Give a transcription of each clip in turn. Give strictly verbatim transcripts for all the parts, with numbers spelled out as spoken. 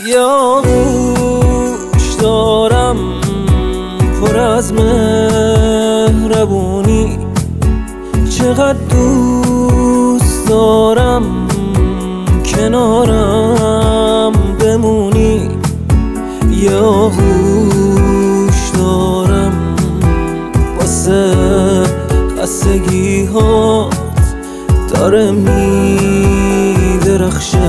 یا گوش دارم پر از مهربونی، چقدر دوست دارم کنارم بمونی. یا گوش دارم واسه خستگی هات داره میدرخشه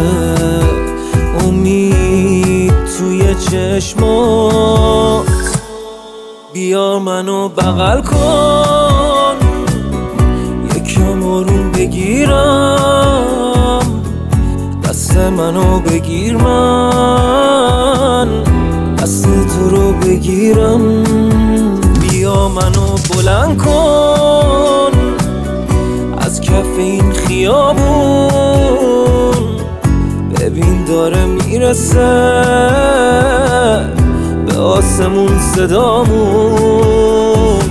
امید توی چشمات. بیا منو بغل کن، یکم آروم بگیرم، دست منو بگیر من دست تو رو بگیرم. بیا منو بلند کن از کف این خیابون، ببین داره میرسه به آسمون صدامون.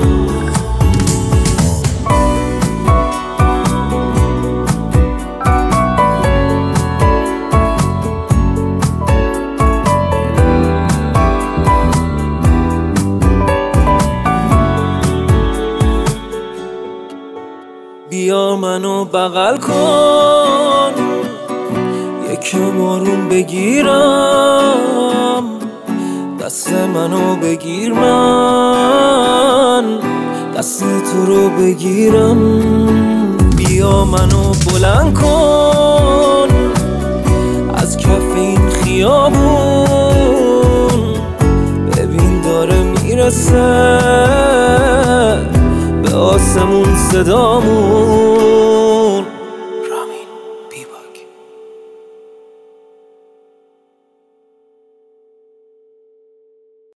بیا منو بغل کن، یکم آروم بگیرم، دست منو بگیر من دست تو رو بگیرم. بیا منو بلند کن از کف این خیابون، ببین داره میرسه به آسمون صدامون.